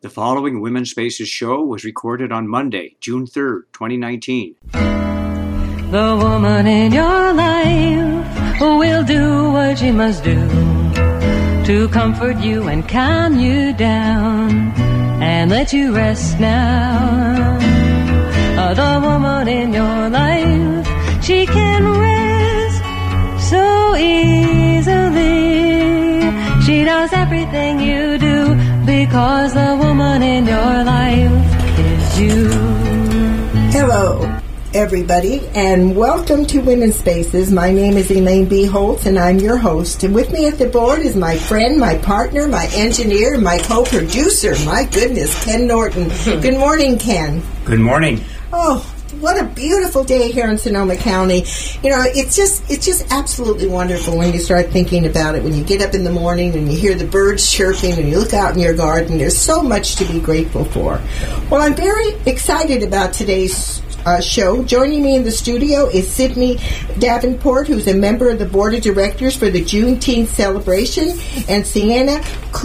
The following Women's Spaces show was recorded on Monday, June 3rd, 2019. The woman in your life will do what she must do to comfort you and calm you down and let you rest now. The woman in your life, she can rest so easily. She knows everything you do because the woman in your life is you. Hello, everybody, and welcome to Women's Spaces. My name is Elaine B. Holtz, and I'm your host. And with me at the board is my friend, my partner, my engineer, my co-producer. My goodness, Ken Norton. Good morning, Ken. Good morning. Oh, what a beautiful day here in Sonoma County. You know, it's just absolutely wonderful when you start thinking about it. When you get up in the morning and you hear the birds chirping and you look out in your garden, there's so much to be grateful for. Well, I'm very excited about today's show. Joining me in the studio is Sydney Davenport, who's a member of the board of directors for the Juneteenth celebration, and Sienna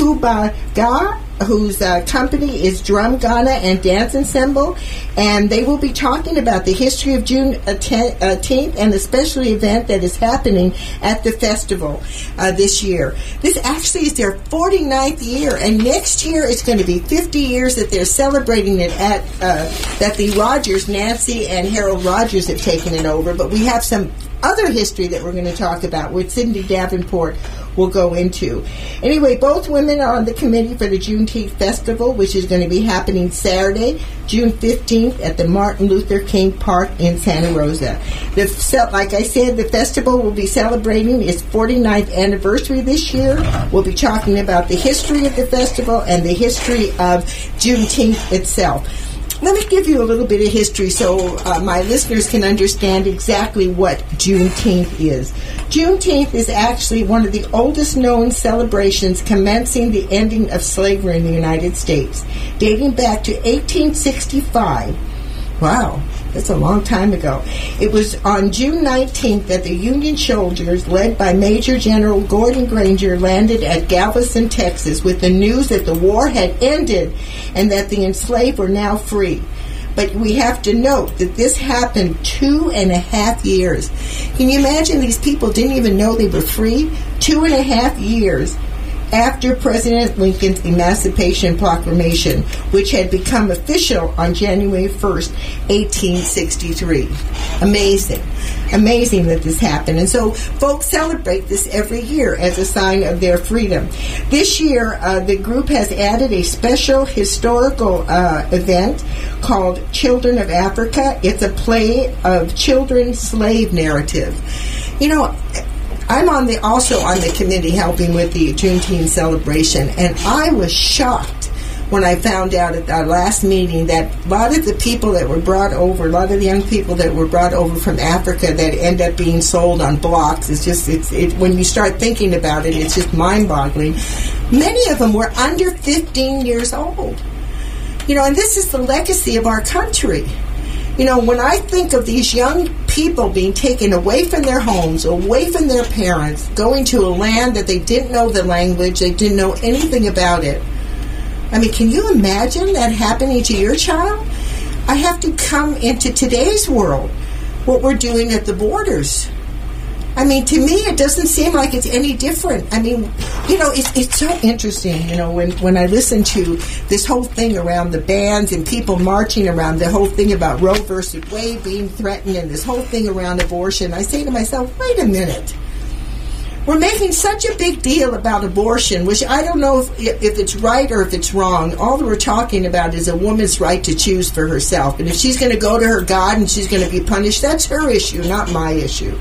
Kubaga, whose company is Drum Ghana and Dance Ensemble, and they will be talking about the history of June 10th and the special event that is happening at the festival this year. This actually is their 49th year, and next year it's going to be 50 years that they're celebrating it at that the Rogers, Nancy and Harold Rogers have taken it over, but we have some other history that we're going to talk about, which Cindy Davenport will go into. Anyway, both women are on the committee for the Juneteenth Festival, which is going to be happening Saturday, June 15th at the Martin Luther King Park in Santa Rosa. Like I said, the festival will be celebrating its 49th anniversary this year. We'll be talking about the history of the festival and the history of Juneteenth itself. Let me give you a little bit of history so my listeners can understand exactly what Juneteenth is. Juneteenth is actually one of the oldest known celebrations commencing the ending of slavery in the United States, dating back to 1865. Wow, that's a long time ago. It was on June 19th that the Union soldiers, led by Major General Gordon Granger, landed at Galveston, Texas, with the news that the war had ended and that the enslaved were now free. But we have to note that this happened 2.5 years. Can you imagine these people didn't even know they were free? 2.5 years after President Lincoln's Emancipation Proclamation, which had become official on January 1st, 1863. Amazing that this happened. And so folks celebrate this every year as a sign of their freedom. This year, the group has added a special historical event called Children of Africa. It's a play of children's slave narrative. You know, I'm also on the committee helping with the Juneteenth celebration, and I was shocked when I found out at our last meeting that a lot of the people that were brought over, a lot of the young people that were brought over from Africa that end up being sold on blocks, when you start thinking about it, it's just mind-boggling. Many of them were under 15 years old. You know, and this is the legacy of our country. You know, when I think of these young people being taken away from their homes, away from their parents, going to a land that they didn't know the language, they didn't know anything about it. I mean, can you imagine that happening to your child? I have to come into today's world, what we're doing at the borders. I mean, to me, it doesn't seem like it's any different. I mean, you know, it's so interesting, you know, when I listen to this whole thing around the bans and people marching around the whole thing about Roe versus Wade being threatened and this whole thing around abortion, I say to myself, wait a minute. We're making such a big deal about abortion, which I don't know if it's right or if it's wrong. All that we're talking about is a woman's right to choose for herself. And if she's going to go to her God and she's going to be punished, that's her issue, not my issue.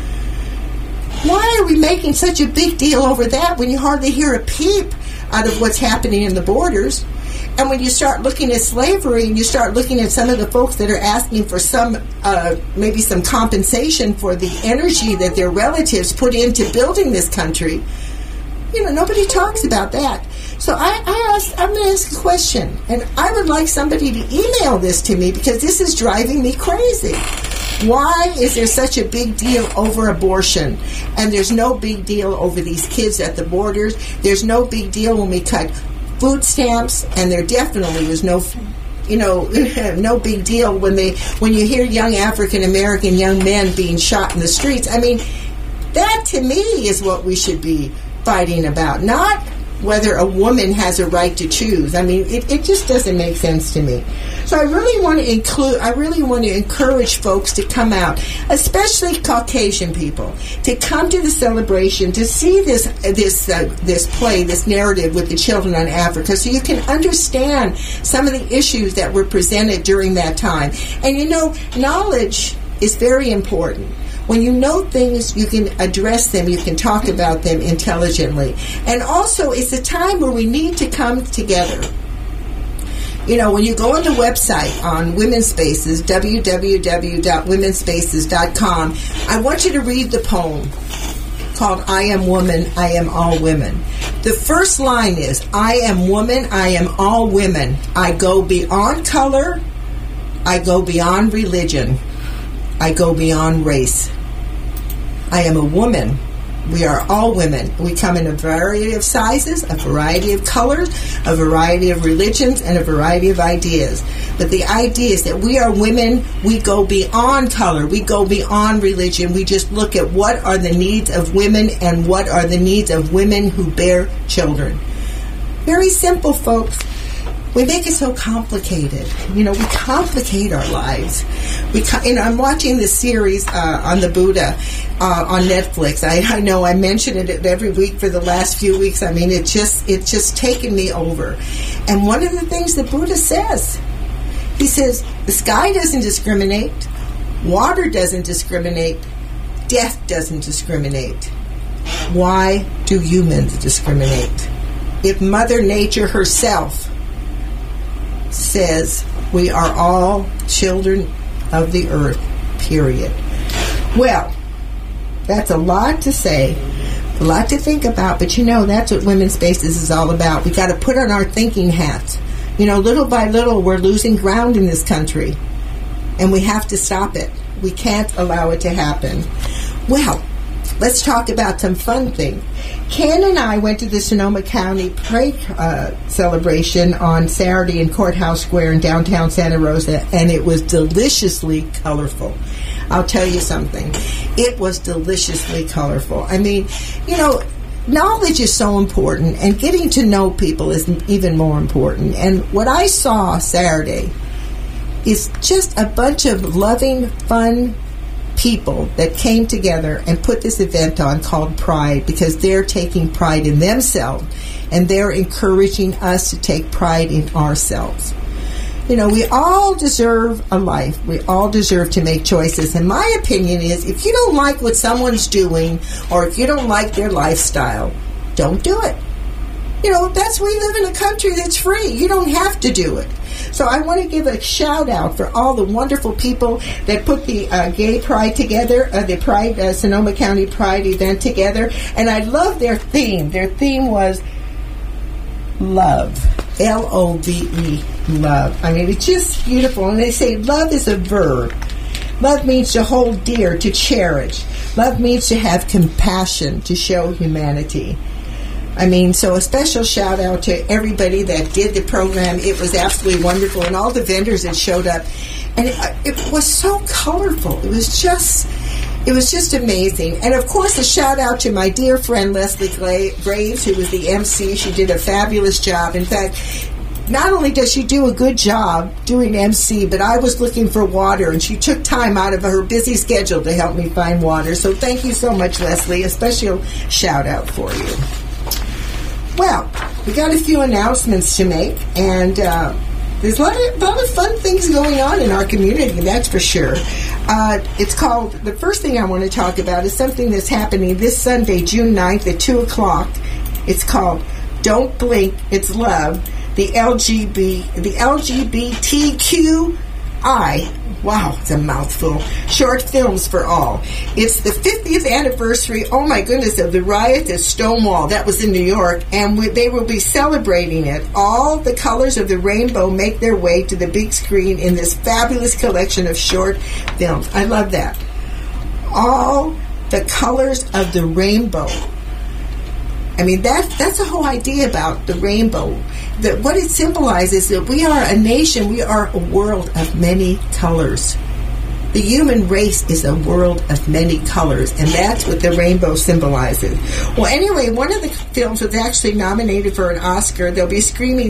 Why are we making such a big deal over that when you hardly hear a peep out of what's happening in the borders? And when you start looking at slavery and you start looking at some of the folks that are asking for maybe some compensation for the energy that their relatives put into building this country, you know, nobody talks about that. So I'm going to ask a question, and I would like somebody to email this to me because this is driving me crazy. Why is there such a big deal over abortion? And there's no big deal over these kids at the borders. There's no big deal when we cut food stamps, and there definitely was no no big deal when you hear young African American young men being shot in the streets. I mean, that to me is what we should be fighting about, not whether a woman has a right to choose. I mean, it just doesn't make sense to me. So I really want to encourage folks to come out, especially Caucasian people, to come to the celebration, to see this play, this narrative with the children on Africa, so you can understand some of the issues that were presented during that time. And knowledge is very important. When you know things, you can address them, you can talk about them intelligently. And also, it's a time where we need to come together. When you go on the website on Women's Spaces, www.womenspaces.com, I want you to read the poem called I Am Woman, I Am All Women. The first line is, I am woman, I am all women. I go beyond color, I go beyond religion, I go beyond race. I am a woman. We are all women. We come in a variety of sizes, a variety of colors, a variety of religions, and a variety of ideas. But the idea is that we are women. We go beyond color. We go beyond religion. We just look at what are the needs of women and what are the needs of women who bear children. Very simple, folks. We make it so complicated. We complicate our lives. I'm watching this series on the Buddha on Netflix. I know I mention it every week for the last few weeks. I mean, it's just taken me over. And one of the things the Buddha says, he says, the sky doesn't discriminate, water doesn't discriminate, death doesn't discriminate. Why do humans discriminate? If Mother Nature herself says we are all children of the earth, period. Well, that's a lot to say, a lot to think about, but that's what Women's Spaces is all about. We got to put on our thinking hats. Little by little, we're losing ground in this country, and we have to stop it. We can't allow it to happen. Well, let's talk about some fun things. Ken and I went to the Sonoma County Parade celebration on Saturday in Courthouse Square in downtown Santa Rosa, and it was deliciously colorful. I'll tell you something. It was deliciously colorful. I mean, knowledge is so important, and getting to know people is even more important. And what I saw Saturday is just a bunch of loving, fun people that came together and put this event on called Pride, because they're taking pride in themselves and they're encouraging us to take pride in ourselves. We all deserve a life. We all deserve to make choices. And my opinion is, if you don't like what someone's doing, or if you don't like their lifestyle, don't do it. We live in a country that's free. You don't have to do it. So I want to give a shout out for all the wonderful people that put the Gay Pride together, the Pride Sonoma County Pride event together, and I love their theme. Their theme was love, L-O-V-E, love. I mean, it's just beautiful. And they say love is a verb. Love means to hold dear, to cherish. Love means to have compassion, to show humanity. I mean, so a special shout out to everybody that did the program. It was absolutely wonderful, and all the vendors that showed up. And it was so colorful. It was just amazing. And of course, a shout out to my dear friend Leslie Graves, who was the MC. She did a fabulous job. In fact, not only does she do a good job doing MC, but I was looking for water, and she took time out of her busy schedule to help me find water. So thank you so much, Leslie. A special shout out for you. Well, we got a few announcements to make, and there's a lot of fun things going on in our community, that's for sure. It's called, the first thing I want to talk about is something that's happening this Sunday, June 9th at 2 o'clock. It's called Don't Blink, It's Love, the LGBTQI. Wow, it's a mouthful. Short films for all. It's the 50th anniversary, oh my goodness, of the riot at Stonewall. That was in New York, and they will be celebrating it. All the colors of the rainbow make their way to the big screen in this fabulous collection of short films. I love that. All the colors of the rainbow I mean, that's the whole idea about the rainbow. That what it symbolizes that we are a nation, we are a world of many colors. The human race is a world of many colors, and that's what the rainbow symbolizes. Well, anyway, one of the films was actually nominated for an Oscar. They'll be streaming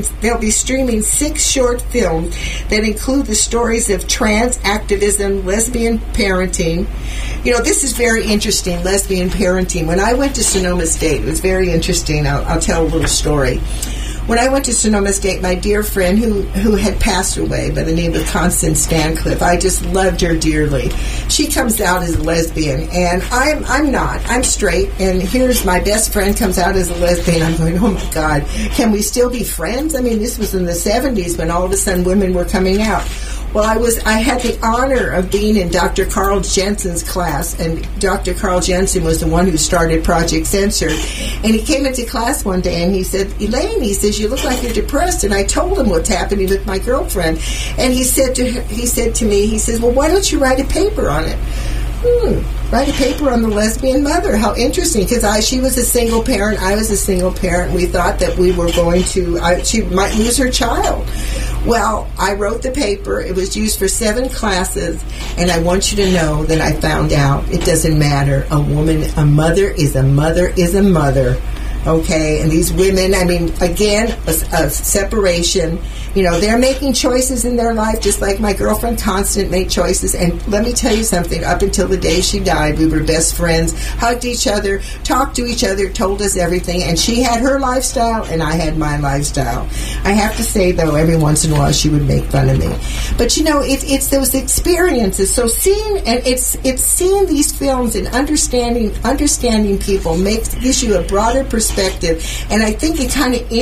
6 short films that include the stories of trans activism, lesbian parenting. You know, this is very interesting, lesbian parenting. When I went to Sonoma State, it was very interesting. I'll tell a little story. When I went to Sonoma State, my dear friend who had passed away by the name of Constance Stancliffe, I just loved her dearly. She comes out as a lesbian, and I'm not. I'm straight, and here's my best friend comes out as a lesbian. I'm going, oh my God, can we still be friends? I mean, this was in the 70s when all of a sudden women were coming out. Well, I had the honor of being in Dr. Carl Jensen's class, and Dr. Carl Jensen was the one who started Project Censored. And he came into class one day and he said, Elaine, he says, you look like you're depressed. And I told him what's happening with my girlfriend. And he said to me, he says, well, why don't you write a paper on it? Write a paper on the lesbian mother. How interesting, because she was a single parent, I was a single parent. We thought that we were going to, she might lose her child. Well, I wrote the paper. It was used for 7 classes, and I want you to know that I found out it doesn't matter. A mother is a mother is a mother. Okay, and these women, I mean, again, a separation. You know, they're making choices in their life, just like my girlfriend Constance made choices. And let me tell you something, up until the day she died, we were best friends, hugged each other, talked to each other, told us everything. And she had her lifestyle, and I had my lifestyle. I have to say, though, every once in a while she would make fun of me. But, you know, it's those experiences. So it's seeing these films and understanding people gives you a broader perspective. And I think it kind of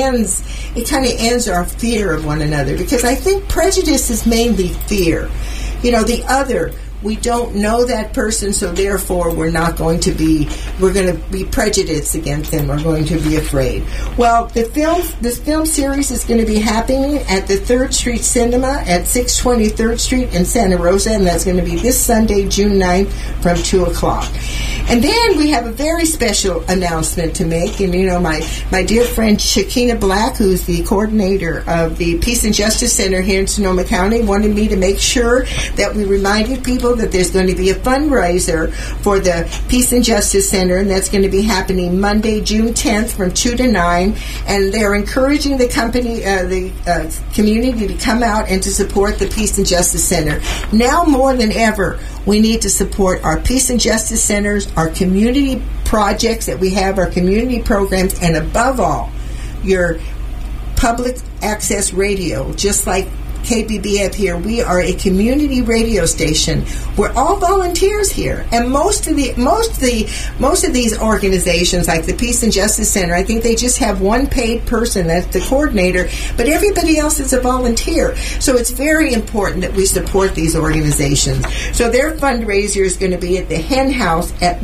ends our fear of one another, because I think prejudice is mainly fear. You know, the other, we don't know that person, so therefore we're going to be prejudiced against them. We're going to be afraid. Well, this film series is going to be happening at the 3rd Street Cinema at 620 3rd Street in Santa Rosa, and that's going to be this Sunday, June 9th from 2 o'clock. And then we have a very special announcement to make. And, you know, my dear friend Shakina Black, who's the coordinator of the Peace and Justice Center here in Sonoma County, wanted me to make sure that we reminded people that there's going to be a fundraiser for the Peace and Justice Center, and that's going to be happening Monday, June 10th from 2 to 9. And they're encouraging the community to come out and to support the Peace and Justice Center. Now more than ever, we need to support our Peace and Justice Centers, our community projects that we have, our community programs, and above all, your public access radio, just like KBBF here. We are a community radio station. We're all volunteers here, and most of these organizations, like the Peace and Justice Center, I think they just have one paid person, that's the coordinator, but everybody else is a volunteer. So it's very important that we support these organizations. So their fundraiser is going to be at the Hen House at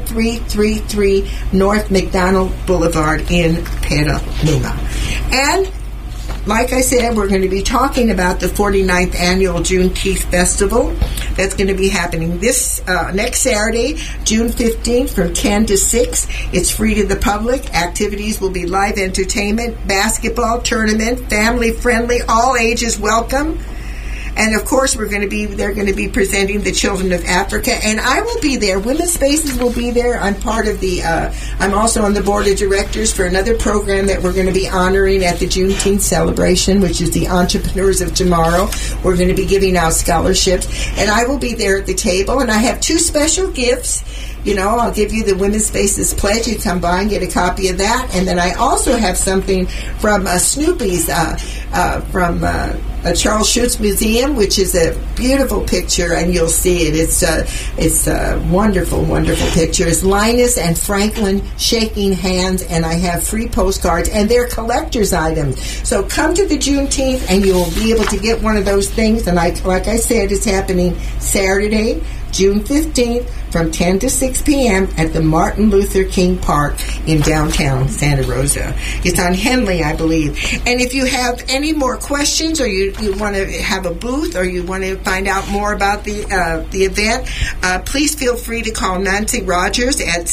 1333 North McDonald Boulevard in Petaluma. And like I said, we're going to be talking about the 49th Annual Juneteenth Festival. That's going to be happening this next Saturday, June 15th from 10 to 6. It's free to the public. Activities will be live entertainment, basketball tournament, family friendly, all ages welcome. And of course, they're going to be presenting the Children of Africa, and I will be there. Women's Spaces will be there. I'm part of I'm also on the board of directors for another program that we're going to be honoring at the Juneteenth celebration, which is the Entrepreneurs of Tomorrow. We're going to be giving out scholarships, and I will be there at the table, and I have 2 special gifts. You know, I'll give you the Women's Spaces pledge. You come by and get a copy of that. And then I also have something from Snoopy's, from Charles Schutz Museum, which is a beautiful picture, and you'll see it. It's a wonderful, wonderful picture. It's Linus and Franklin shaking hands, and I have free postcards, and they're collector's items. So come to the Juneteenth, and you'll be able to get one of those things. And like I said, it's happening Saturday, June 15th from 10 to 6 p.m. at the Martin Luther King Park in downtown Santa Rosa. It's on Henley, I believe. And if you have any more questions, or you want to have a booth, or you want to find out more about the event, please feel free to call Nancy Rogers at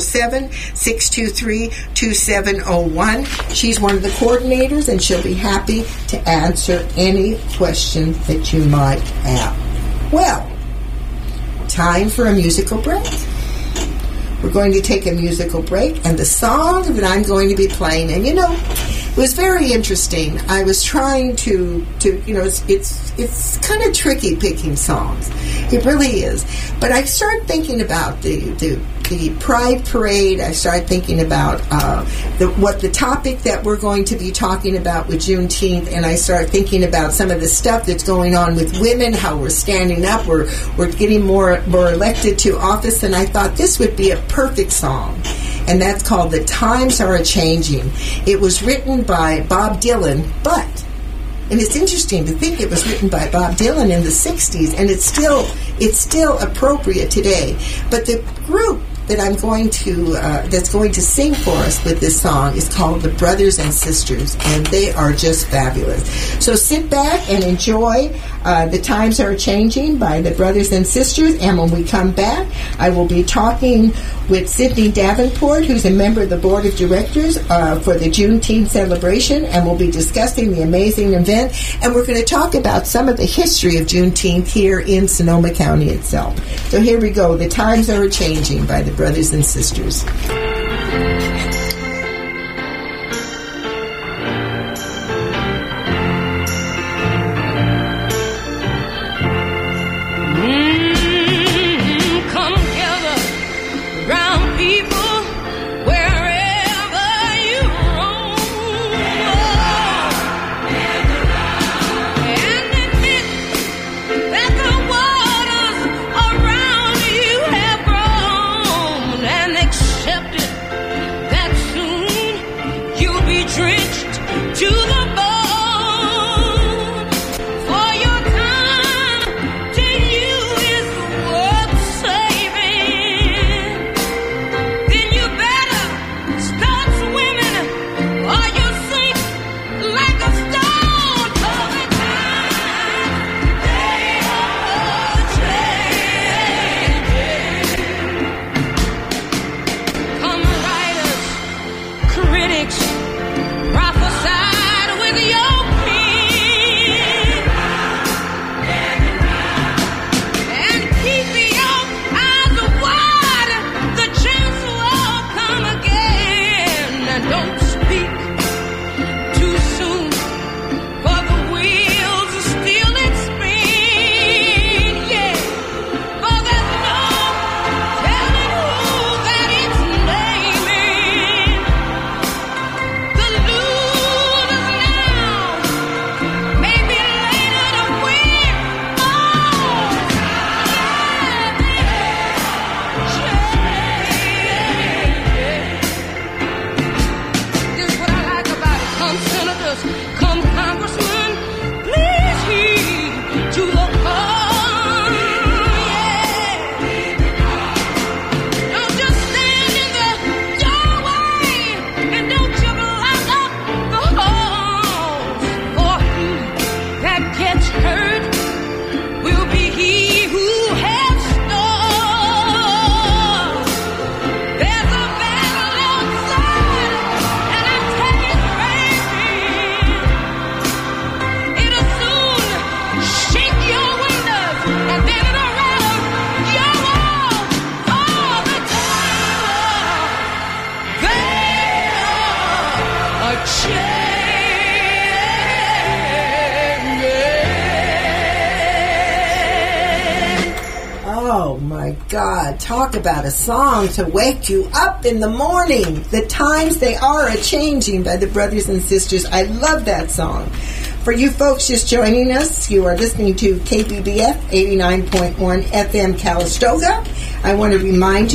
707-623-2701. She's one of the coordinators, and she'll be happy to answer any question that you might have. Well, time for a musical break. We're going to take a musical break, and the song that I'm going to be playing, and it was very interesting. I was trying to it's kind of tricky picking songs. It really is. But I started thinking about the Pride Parade. I started thinking about what the topic that we're going to be talking about with Juneteenth, and I started thinking about some of the stuff that's going on with women, how we're standing up, we're getting more elected to office, and I thought this would be a perfect song. And that's called The Times Are A-Changing. It was written by Bob Dylan, and it's interesting to think it was written by Bob Dylan in the 60s, and it's still appropriate today. But the group that I'm going to that's going to sing for us with this song is called the Brothers and Sisters, and they are just fabulous. So sit back and enjoy The Times Are Changing by the Brothers and Sisters, and when we come back, I will be talking with Sydney Davenport, who's a member of the Board of Directors for the Juneteenth celebration, and we'll be discussing the amazing event, and we're going to talk about some of the history of Juneteenth here in Sonoma County itself. So here we go, The Times Are Changing by the Brothers and Sisters. God, talk about a song to wake you up in the morning. The Times They Are A-Changing by the Brothers and Sisters. I love that song. For you folks just joining us, you are listening to KBBF 89.1 FM Calistoga. I want to remind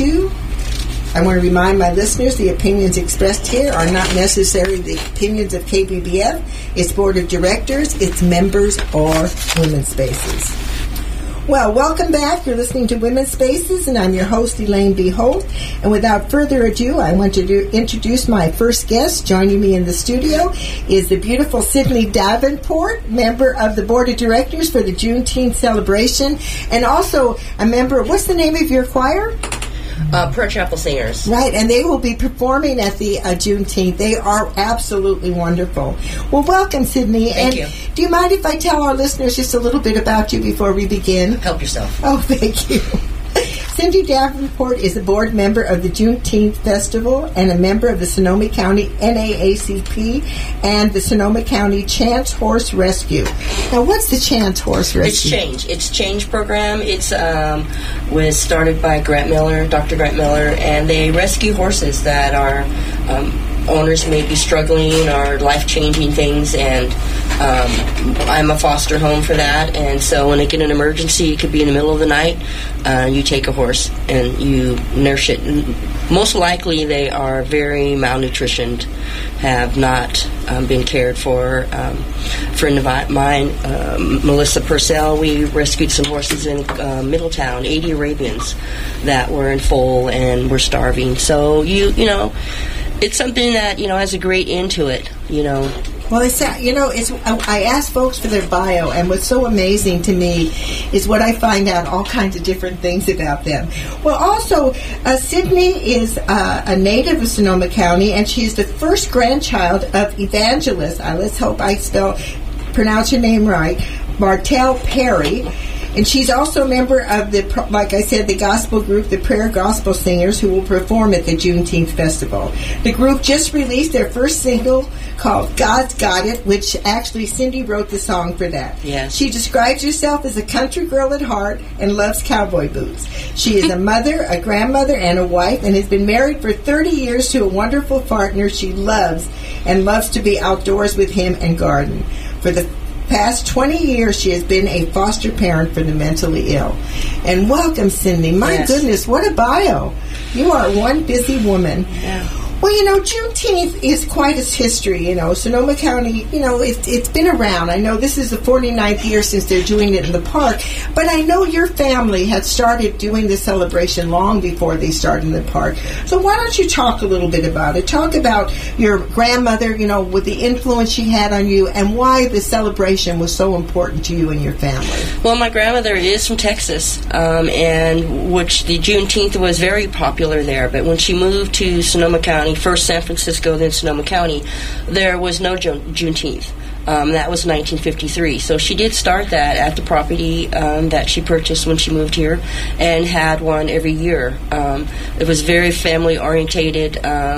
my listeners the opinions expressed here are not necessarily the opinions of KBBF, its board of directors, its members, or women's spaces. Well, welcome back. You're listening to Women's Spaces, and I'm your host, Elaine B. Holt. And without further ado, I want to introduce my first guest. Joining me in the studio is the beautiful Sydney Davenport, member of the Board of Directors for the Juneteenth celebration, and also a member, what's the name of your choir? Prayer Chapel Singers. Right, and they will be performing at the Juneteenth. They are absolutely wonderful. Well, welcome, Sydney. Thank you. Do you mind if I tell our listeners just a little bit about you before we begin? Help yourself. Oh, thank you. Cindy Davenport is a board member of the Juneteenth Festival and a member of the Sonoma County NAACP and the Sonoma County Chance Horse Rescue. Now, what's the Chance Horse Rescue? It's Change program. It's was started by Dr. Grant Miller, and they rescue horses that are owners may be struggling or life-changing things, and I'm a foster home for that. And so when they get an emergency, it could be in the middle of the night, you take a horse and you nurse it. And most likely they are very malnutritioned, have not been cared for. A friend of mine, Melissa Purcell, we rescued some horses in Middletown, 80 Arabians that were in foal and were starving. So you know, it's something that, has a great end to it, Well, I asked folks for their bio, and what's so amazing to me is what I find out all kinds of different things about them. Well, also, Sydney is a native of Sonoma County, and she is the first grandchild of evangelist, let's hope I pronounce your name right, Martell Perry. And she's also a member of the gospel group, the Prayer Gospel Singers, who will perform at the Juneteenth Festival. The group just released their first single called God's Got It, which actually Cindy wrote the song for that. Yes. She describes herself as a country girl at heart and loves cowboy boots. She is a mother, a grandmother, and a wife, and has been married for 30 years to a wonderful partner she loves, and loves to be outdoors with him and garden. For the past 20 years, she has been a foster parent for the mentally ill. And welcome, Cindy. My goodness, what a bio. You are one busy woman. Yeah. Well, Juneteenth is quite its history. Sonoma County, it's been around. I know this is the 49th year since they're doing it in the park, but I know your family had started doing the celebration long before they started in the park. So why don't you talk a little bit about it? Talk about your grandmother, with the influence she had on you, and why the celebration was so important to you and your family. Well, my grandmother is from Texas, and which the Juneteenth was very popular there, but when she moved to Sonoma County, first San Francisco, then Sonoma County, there was no Juneteenth. That was 1953. So she did start that at the property that she purchased when she moved here, and had one every year. It was very family-orientated.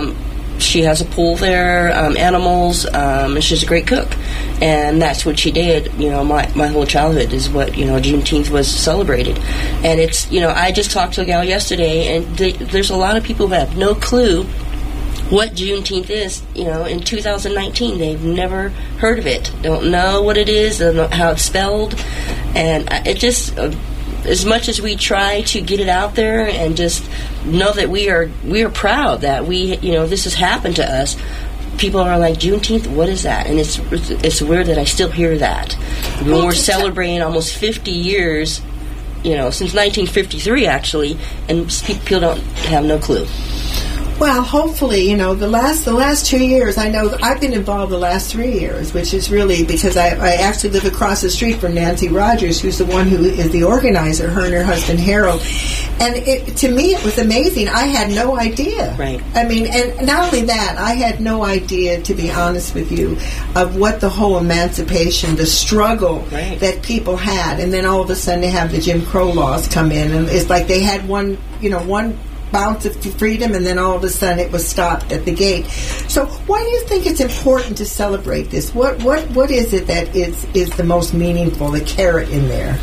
She has a pool there, animals, and she's a great cook. And that's what she did, my whole childhood is what, Juneteenth was celebrated. And it's, I just talked to a gal yesterday, and there's a lot of people who have no clue what Juneteenth is. In 2019, they've never heard of it, don't know what it is, don't know how it's spelled, and it just, as much as we try to get it out there and just know that we are proud that this has happened to us, people are like, Juneteenth, what is that? And it's weird that I still hear that when we're celebrating almost 50 years, since 1953 actually, and people don't have no clue. Well, hopefully, the last 2 years, I know I've been involved the last 3 years, which is really because I actually live across the street from Nancy Rogers, who's the one who is the organizer, her and her husband Harold. And to me, it was amazing. I had no idea. Right. I mean, and not only that, I had no idea, to be honest with you, of what the whole emancipation, the struggle that people had. And then all of a sudden they have the Jim Crow laws come in, and it's like they had one bounce of freedom, and then all of a sudden it was stopped at the gate. So why do you think it's important to celebrate this? What is it that is the most meaningful, the carrot in there?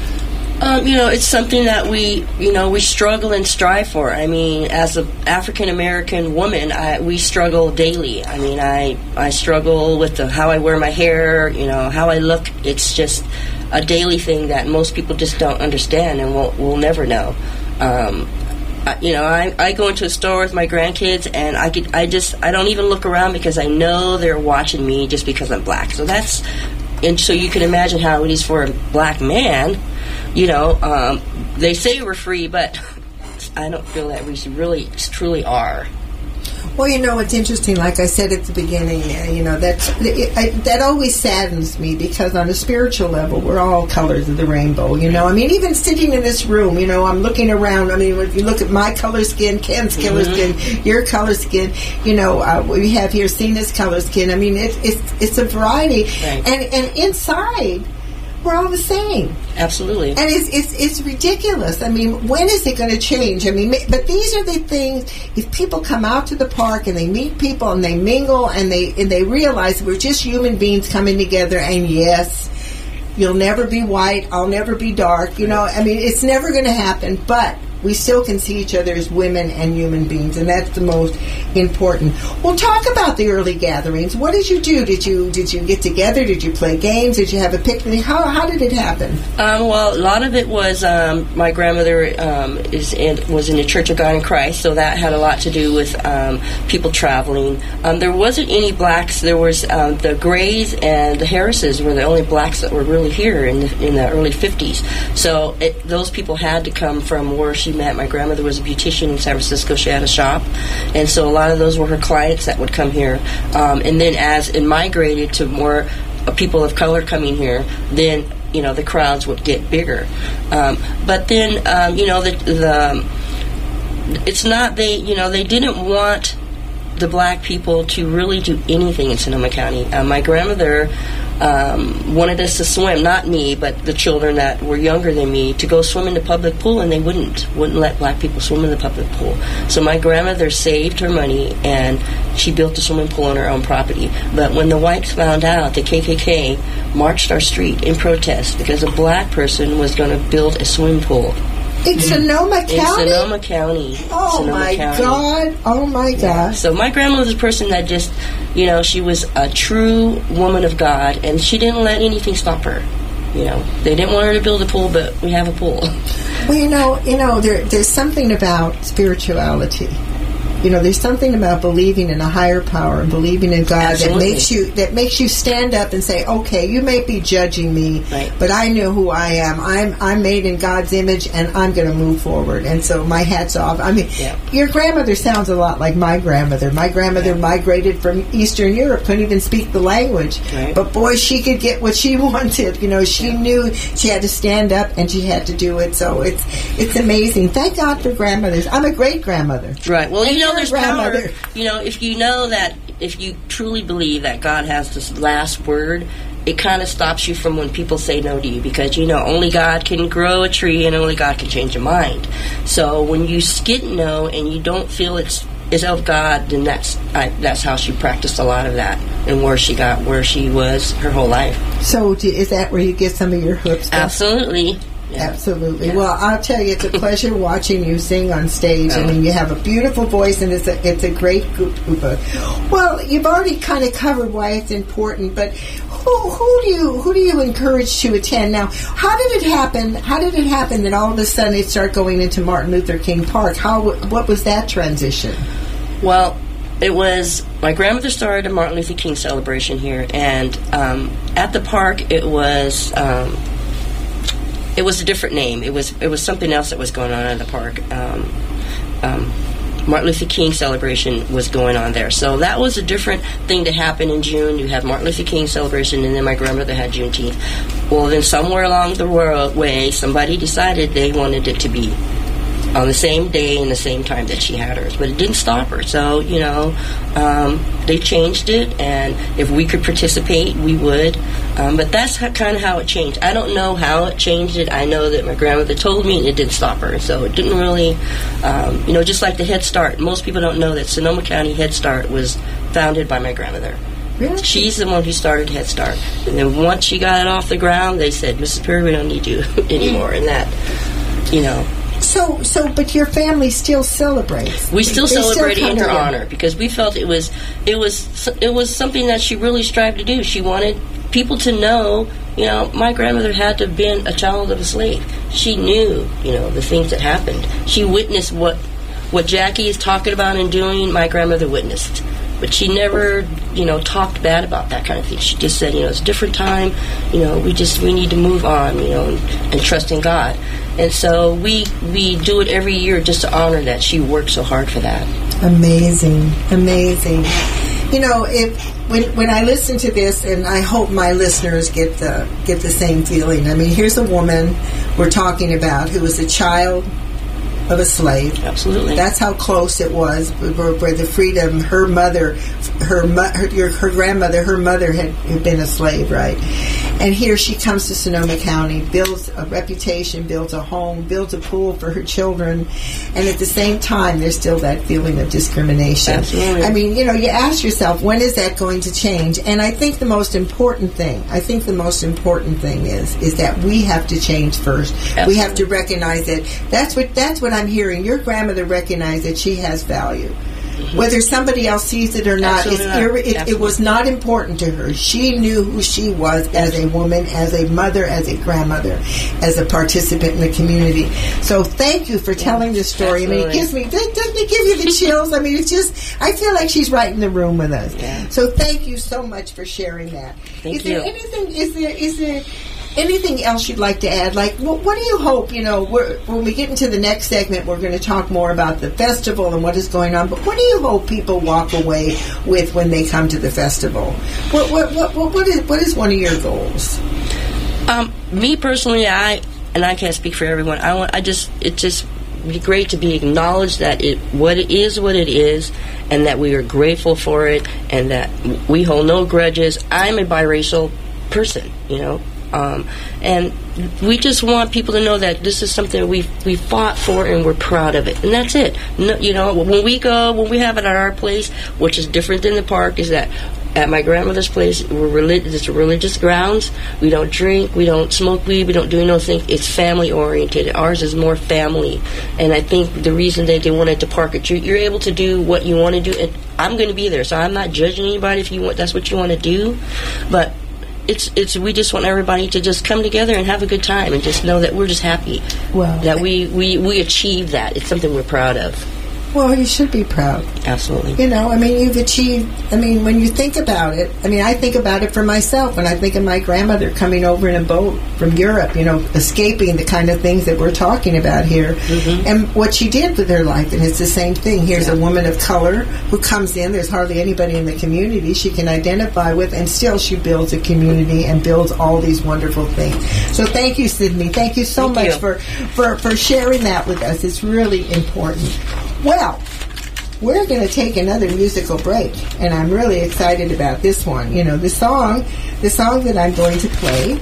It's something that we struggle and strive for. I mean, as an African American woman, we struggle daily. I mean, I struggle with how I wear my hair, how I look. It's just a daily thing that most people just don't understand and will never know. I go into a store with my grandkids, and I don't even look around because I know they're watching me just because I'm black. So that's and so you can imagine how it is for a black man. They say we're free, but I don't feel that we really truly are. Well, it's interesting. Like I said at the beginning, that always saddens me, because on a spiritual level, we're all colors of the rainbow. Even sitting in this room, I'm looking around. If you look at my color skin, Ken's color skin, your color skin, we have here Cena's color skin. It's a variety, right. and inside, we're all the same. Absolutely. And it's ridiculous. When is it going to change? But these are the things, if people come out to the park and they meet people and they mingle and they realize we're just human beings coming together, and yes, you'll never be white, I'll never be dark, it's never going to happen, but we still can see each other as women and human beings, and that's the most important. Well, talk about the early gatherings. What did you do? Did you get together? Did you play games? Did you have a picnic? How did it happen? Well, a lot of it was my grandmother was in the Church of God in Christ, so that had a lot to do with people traveling. There wasn't any blacks. There was the Grays and the Harrises were the only blacks that were really here in the early 50s. So those people had to come from where she met. My grandmother was a beautician in San Francisco. She had a shop, and so a lot of those were her clients that would come here. And then as it migrated to more people of color coming here, then the crowds would get bigger. But then it's not they didn't want the black people to really do anything in Sonoma County. My grandmother wanted us to swim, not me, but the children that were younger than me, to go swim in the public pool, and they wouldn't let black people swim in the public pool. So my grandmother saved her money, and she built a swimming pool on her own property. But when the whites found out, the KKK marched our street in protest because a black person was going to build a swimming pool. In Sonoma County? In Sonoma County. Oh, my God. Oh, my God. So my grandmother was a person that just, she was a true woman of God, and she didn't let anything stop her. They didn't want her to build a pool, but we have a pool. Well, there's something about spirituality. There's something about believing in a higher power and believing in God that makes you stand up and say, okay, you may be judging me, right, but I know who I am. I'm made in God's image, and I'm going to move forward. And so my hat's off. Your grandmother sounds a lot like my grandmother. My grandmother migrated from Eastern Europe, couldn't even speak the language, right, but boy, she could get what she wanted. She knew she had to stand up, and she had to do it. So it's amazing. Thank God for grandmothers. I'm a great grandmother. Right. Well, there's power. Grandmother. If you truly believe that God has this last word, it kind of stops you from when people say no to you, because only God can grow a tree and only God can change a mind. So when you get no and you don't feel it's of God, then that's how she practiced a lot of that, and where she was her whole life. So is that where you get some of your hooks? Absolutely. Yeah. Absolutely. Yeah. Well, I'll tell you, it's a pleasure watching you sing on stage. You have a beautiful voice, and it's a great group. Well, you've already kind of covered why it's important, but who do you encourage to attend? Now, how did it happen? How did it happen that all of a sudden it started going into Martin Luther King Park? What was that transition? Well, it was my grandmother started a Martin Luther King celebration here, and at the park it was a different name. It was something else that was going on at the park. Martin Luther King celebration was going on there. So that was a different thing to happen in June. You have Martin Luther King celebration, and then my grandmother had Juneteenth. Well, then somewhere along the way, somebody decided they wanted it to be on the same day and the same time that she had hers. But it didn't stop her. So, they changed it, and if we could participate, we would. But that's kind of how it changed. I don't know how it changed it. I know that my grandmother told me, and it didn't stop her. So it didn't really, just like the Head Start. Most people don't know that Sonoma County Head Start was founded by my grandmother. Really? She's the one who started Head Start. And then once she got it off the ground, they said, Mrs. Perry, we don't need you anymore. And that, So, but your family still celebrates. We still celebrate it in her honor, because we felt it was something that she really strived to do. She wanted people to know, my grandmother had to have been a child of a slave. She knew, the things that happened. She witnessed what Jackie is talking about and doing. My grandmother witnessed, But she never, talked bad about that kind of thing. She just said, it's a different time. We need to move on, and trust in God. And so we do it every year just to honor that she worked so hard for that. Amazing. When I listen to this, and I hope my listeners get the same feeling. I mean, here's a woman we're talking about who was a child of a slave. Absolutely. That's how close it was where the freedom. Her mother, her grandmother, her mother had been a slave, right? And here she comes to Sonoma County, builds a reputation, builds a home, builds a pool for her children, and at the same time, there's still that feeling of discrimination. Absolutely. I mean, you ask yourself, when is that going to change? And I think the most important thing is that we have to change first. Absolutely. We have to recognize that that's what I'm hearing. Your grandmother recognized that she has value. Whether somebody else sees it or not, it was not important to her. She knew who she was as a woman, as a mother, as a grandmother, as a participant in the community. So thank you for telling this story. Absolutely. I mean, doesn't it give you the chills? I mean, I feel like she's right in the room with us. Yeah. So thank you so much for sharing that. Thank you. Is there anything else you'd like to add? Like, what do you hope, when we get into the next segment, we're going to talk more about the festival and what is going on, but what do you hope people walk away with when they come to the festival? What is one of your goals? Me personally, I can't speak for everyone. It just be great to be acknowledged that what it is, and that we are grateful for it, and that we hold no grudges. I'm a biracial person, and we just want people to know that this is something we fought for and we're proud of it, and that's it. No, when we have it at our place, which is different than the park, is that at my grandmother's place, it's religious grounds. We don't drink, we don't smoke weed, we don't do anything. It's family oriented. Ours is more family, and I think the reason that they wanted to park it, you're able to do what you want to do, and I'm going to be there, so I'm not judging anybody if that's what you want to do, but. We just want everybody to just come together and have a good time and just know that we're just happy that we achieved that. It's something we're proud of. Well, you should be proud. Absolutely. You've achieved, when you think about it, I think about it for myself when I think of my grandmother coming over in a boat from Europe, escaping the kind of things that we're talking about here, and what she did with her life, and it's the same thing. Here's a woman of color who comes in, there's hardly anybody in the community she can identify with, and still she builds a community and builds all these wonderful things. So thank you, Sydney. Thank you so much for sharing that with us. It's really important. Well, we're going to take another musical break, and I'm really excited about this one. The song that I'm going to play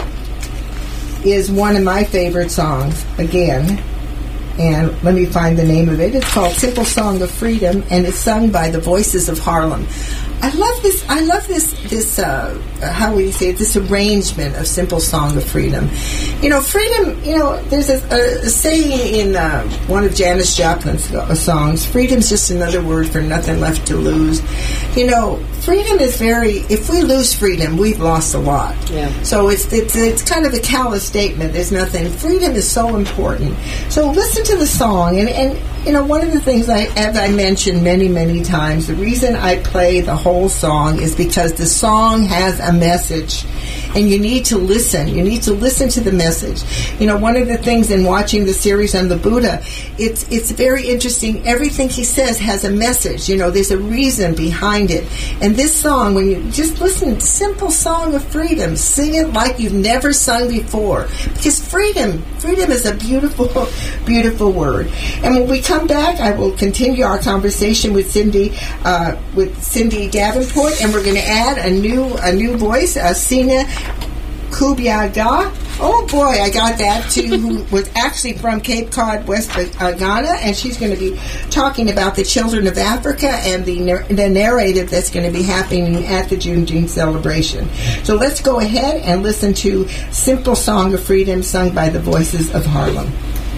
is one of my favorite songs, again, and let me find the name of it. It's called Simple Song of Freedom, and it's sung by the Voices of Harlem. I love this. How would you say it? This arrangement of Simple Song of Freedom. Freedom. There's a saying in one of Janis Joplin's songs. Freedom's just another word for nothing left to lose. Freedom is if we lose freedom, we've lost a lot. Yeah. So it's kind of a callous statement. There's nothing. Freedom is so important. So listen to the song, and one of the things as I mentioned many, many times, the reason I play the whole song is because the song has a message, and you need to listen. You need to listen to the message. One of the things in watching the series on the Buddha, it's very interesting. Everything he says has a message. There's a reason behind it. And this song, when you just listen, Simple Song of Freedom, sing it like you've never sung before. Because freedom is a beautiful, beautiful word. And when we come back, I will continue our conversation with Cindy Davenport, and we're going to add a new voice, Sina Kubiaga. Oh boy, I got that too, who was actually from Cape Cod, West Ghana, and she's going to be talking about the children of Africa and the narrative that's going to be happening at the Juneteenth celebration. So let's go ahead and listen to Simple Song of Freedom sung by the Voices of Harlem.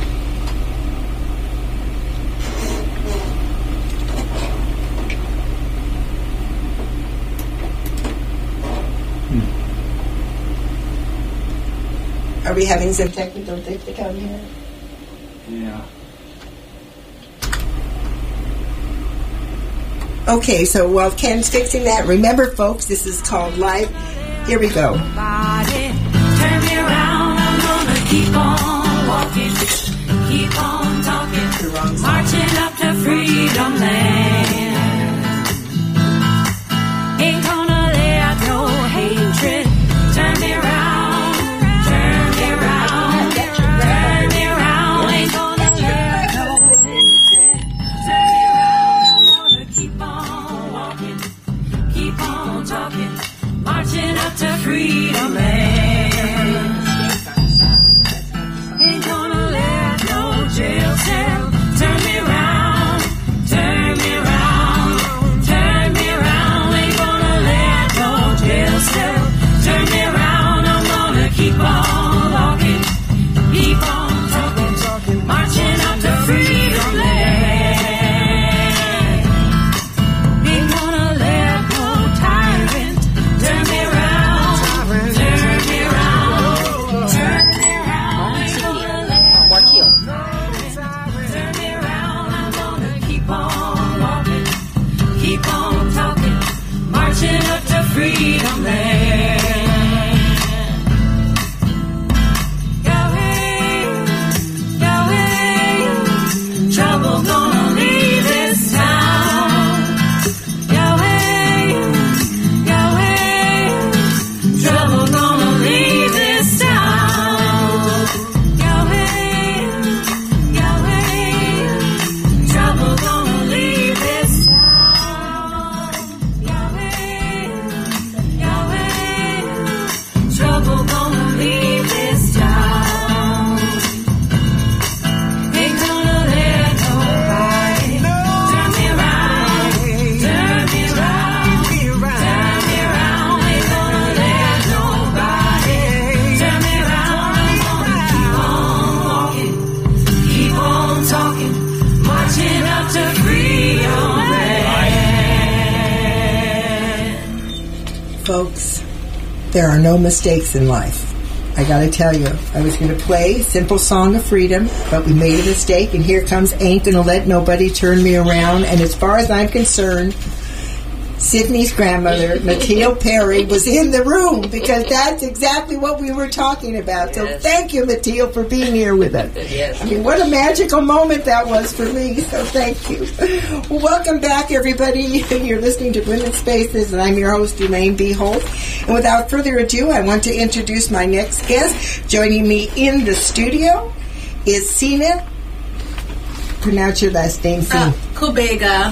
Are we having some technical difficulty here? Yeah. Okay, so while Ken's fixing that, remember, folks, this is called Live. Here we go. Body, turn me around, I'm gonna keep on walking, keep on talking, marching up to freedom land. Ain't gonna let no hatred turn me around, turn me around, turn me around. Ain't gonna let no hatred turn me around. I'm gonna keep on walking, keep on talking, marching up to freedom land. Ain't gonna let no jail cell turn me around, turn me around, turn me around. Ain't gonna let no jail cell turn me around. I'm gonna keep on walking, keep on talking, marching up to freedom land. Ain't gonna let no tyrant turn me around, turn me around, turn me around. Ain't gonna let no turn me around. I'm gonna keep on walking, keep on talking, marching up to freedom land. Yahweh, Yahweh, trouble gonna leave this town. Yahweh, Yahweh, trouble gonna leave this town. Yahweh, Yahweh, trouble gonna leave this town. Yahweh, Yahweh, trouble gonna leave this town. Ain't gonna let nobody turn me around, turn me around, turn me around. Ain't gonna let nobody turn me around. I'm gonna keep on walking, keep on talking, marching up to freedom land. Folks, there are no mistakes in life. I gotta tell you, I was gonna play Simple Song of Freedom, but we made a mistake, and here comes Ain't Gonna Let Nobody Turn Me Around. And as far as I'm concerned, Sydney's grandmother, Mathilde Perry, was in the room, because that's exactly what we were talking about. So Yes. thank you, Mathilde, for being here with us. Yes. I mean, what a magical moment that was for me, so thank you. Well, welcome back, everybody. You're listening to Women's Spaces, and I'm your host, Elaine B. Holt. And without further ado, I want to introduce my next guest. Joining me in the studio is Sina. Pronounce your last name, Sina. Kubega.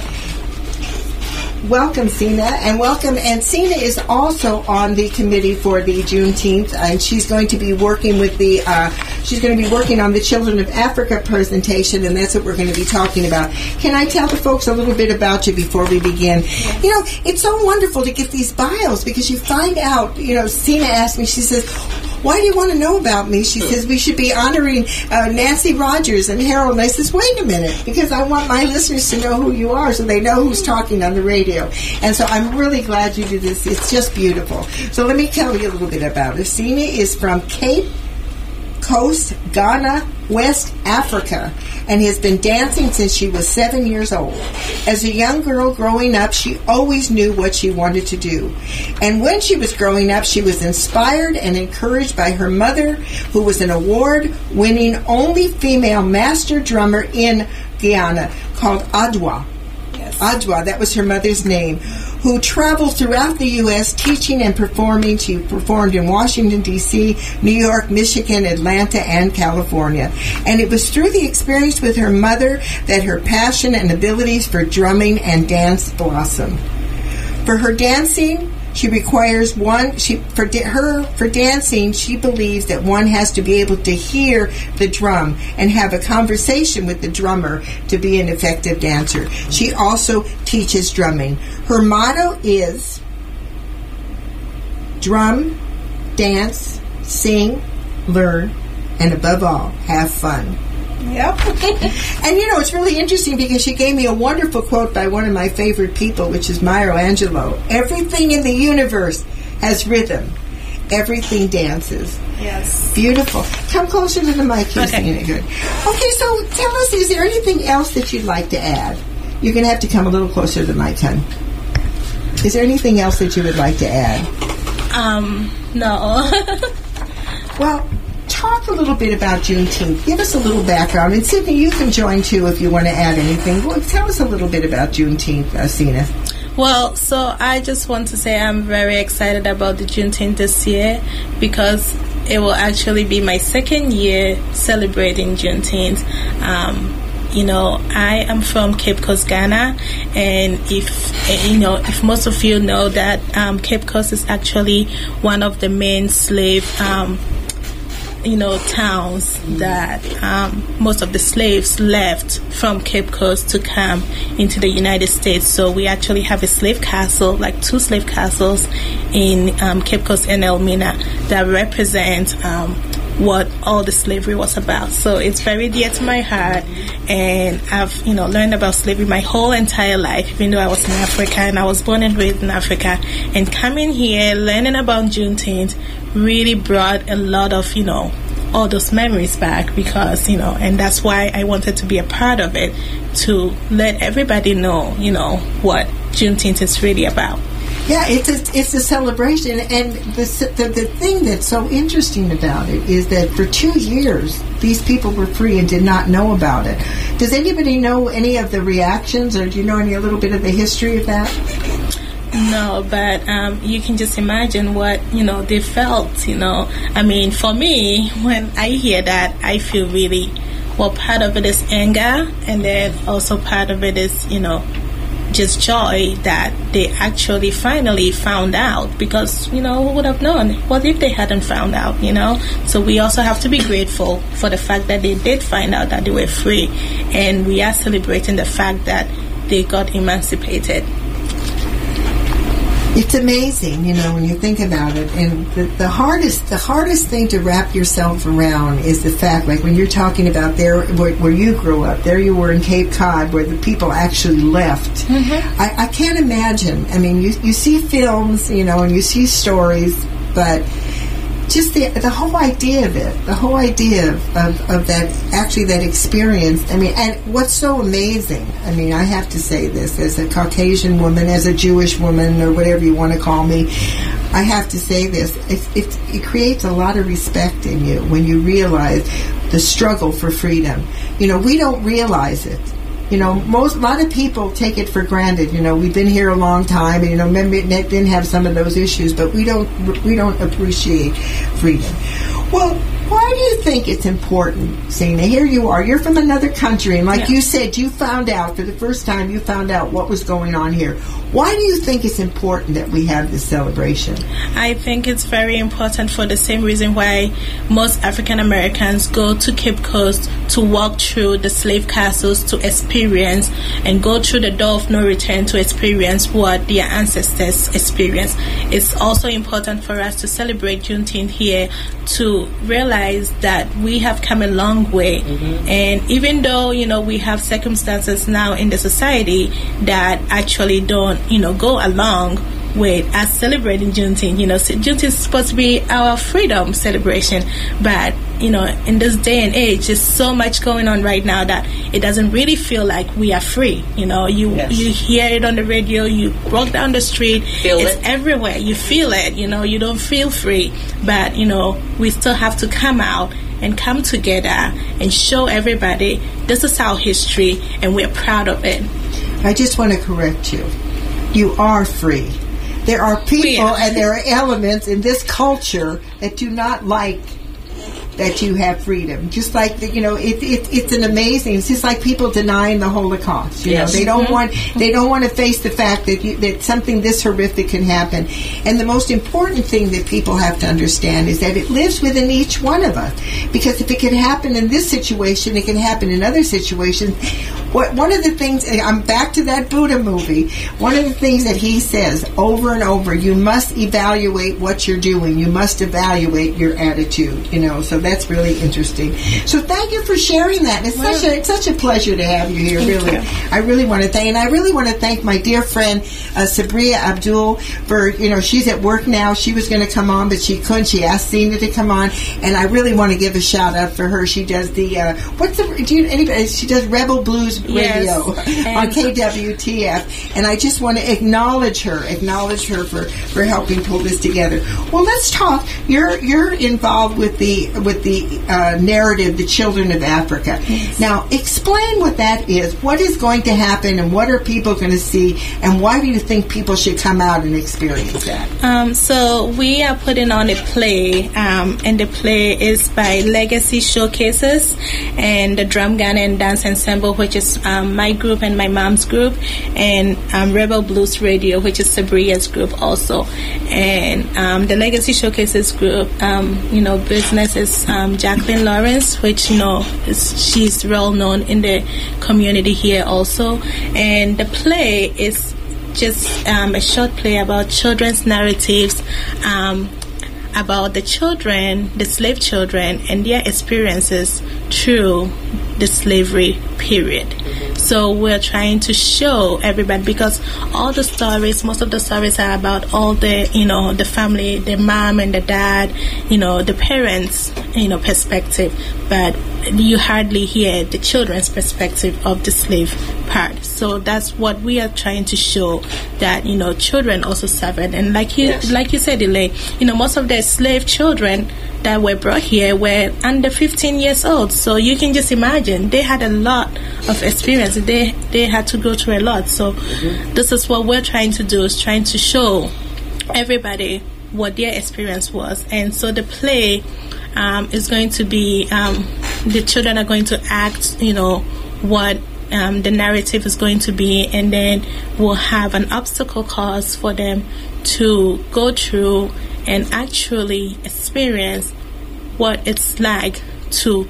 Welcome, Sina, and welcome. And Sina is also on the committee for the Juneteenth, and she's going to be working with the. She's going to be working on the Children of Africa presentation, and that's what we're going to be talking about. Can I tell the folks a little bit about you before we begin? You know, it's so wonderful to get these bios, because you find out. You know, Sina asked me. She says, "Why do you want to know about me?" She says, "We should be honoring Nancy Rogers and Harold." And I says, "Wait a minute, because I want my listeners to know who you are, so they know who's talking on the radio." And so I'm really glad you do this. It's just beautiful. So let me tell you a little bit about her. Sina is from Cape Coast, Ghana, West Africa, and has been dancing since she was 7 years old. As a young girl growing up, she always knew what she wanted to do. And when she was growing up, she was inspired and encouraged by her mother, who was an award-winning only female master drummer in Guyana, called Adwa. Adwa, that was her mother's name, who traveled throughout the U.S. teaching and performing. She performed in Washington, D.C., New York, Michigan, Atlanta, and California. And it was through the experience with her mother that her passion and abilities for drumming and dance blossomed. For her dancing, she requires for dancing, she believes that one has to be able to hear the drum and have a conversation with the drummer to be an effective dancer. She also teaches drumming. Her motto is drum, dance, sing, learn, and above all, have fun. Yep. And you know, it's really interesting because she gave me a wonderful quote by one of my favorite people, which is Maya Angelou. Everything in the universe has rhythm. Everything dances. Yes. Beautiful. Come closer to the mic here, Sina. Good. Okay, so tell us, is there anything else that you'd like to add? You're going to have to come a little closer to the mic, hon. Is there anything else that you would like to add? No. Well, talk a little bit about Juneteenth. Give us a little background. And Sydney, you can join too if you want to add anything. Well, tell us a little bit about Juneteenth, Sina. Well, so I just want to say I'm very excited about the Juneteenth this year because it will actually be my second year celebrating Juneteenth. I am from Cape Coast, Ghana, and if most of you know that Cape Coast is actually one of the main slave towns that most of the slaves left from Cape Coast to come into the United States. So we actually have a slave castle, like 2 slave castles in Cape Coast and Elmina that represent what all the slavery was about. So it's very dear to my heart, and I've learned about slavery my whole entire life, even though I was in Africa and I was born and raised in Africa. And coming here, learning about Juneteenth really brought a lot of all those memories back, because and that's why I wanted to be a part of it, to let everybody know what Juneteenth is really about. Yeah, it's a celebration, and the thing that's so interesting about it is that for 2 years these people were free and did not know about it. Does anybody know any of the reactions, or do you know a little bit of the history of that? No, but you can just imagine what they felt. I mean, for me, when I hear that, I feel really part of it is anger, and then also part of it is just joy that they actually finally found out, because who would have known? What if they hadn't found out? So we also have to be grateful for the fact that they did find out that they were free, and we are celebrating the fact that they got emancipated. It's amazing, when you think about it. And the hardest thing to wrap yourself around is the fact, like when you're talking about there where you grew up, there you were in Cape Cod, where the people actually left. Mm-hmm. I can't imagine. I mean, you see films, and you see stories, but just the whole idea of it, the whole idea of that, actually that experience. I mean, and what's so amazing, I mean, I have to say this, as a Caucasian woman, as a Jewish woman, or whatever you want to call me, I have to say this, it creates a lot of respect in you when you realize the struggle for freedom. We don't realize it. A lot of people take it for granted. We've been here a long time, and maybe didn't have some of those issues, but we don't appreciate freedom. Well, why do you think it's important, Sina? Here you are. You're from another country, and like you said, you found out for the first time. You found out what was going on here. Why do you think it's important that we have this celebration? I think it's very important for the same reason why most African Americans go to Cape Coast to walk through the slave castles to experience and go through the door of no return to experience what their ancestors experienced. It's also important for us to celebrate Juneteenth here, to realize that we have come a long way. Mm-hmm. And even though, we have circumstances now in the society that actually don't, go along with us celebrating Juneteenth. Juneteenth is supposed to be our freedom celebration, but in this day and age, there's so much going on right now that it doesn't really feel like we are free. You hear it on the radio, you walk down the street, it's everywhere. You feel it. You don't feel free, but we still have to come out and come together and show everybody this is our history and we're proud of it. I just want to correct you. You are free. There are people and there are elements in this culture that do not like that you have freedom. Just like it's an amazing. It's just like people denying the Holocaust. They don't want to face the fact that something this horrific can happen. And the most important thing that people have to understand is that it lives within each one of us. Because if it can happen in this situation, it can happen in other situations. One of the things, I'm back to that Buddha movie, one of the things that he says over and over, you must evaluate what you're doing. You must evaluate your attitude, so that's really interesting. So thank you for sharing that. It's such a pleasure to have you here, really. I really want to thank my dear friend, Sabria Abdul, for, she's at work now. She was going to come on, but she couldn't. She asked Sina to come on, and I really want to give a shout out for her. She does she does Rebel Blues Radio Yes. on KWTF, and I just want to acknowledge her for helping pull this together. Well, let's talk. You're involved with the narrative, The Children of Africa. Yes. Now, explain what that is. What is going to happen, and what are people going to see, and why do you think people should come out and experience that? So we are putting on a play, and the play is by Legacy Showcases and the Drum Ghana and Dance Ensemble, which is my group and my mom's group, and Rebel Blues Radio, which is Sabria's group also. And the Legacy Showcases group, business is Jacqueline Lawrence, which she's well known in the community here also. And the play is just a short play about children's narratives, about the children, the slave children, and their experiences through the slavery period. So we're trying to show everybody, because all the stories, most of the stories are about all the, the family, the mom and the dad, the parents, perspective, but you hardly hear the children's perspective of the slave part. So that's what we are trying to show, that, children also suffered. And like you said, Elaine, most of the slave children that were brought here were under 15 years old. So you can just imagine, they had a lot of experience. They had to go through a lot. So this is what we're trying to do, is trying to show everybody what their experience was. And so the play is going to be, the children are going to act, what the narrative is going to be, and then we'll have an obstacle course for them to go through and actually experience what it's like to,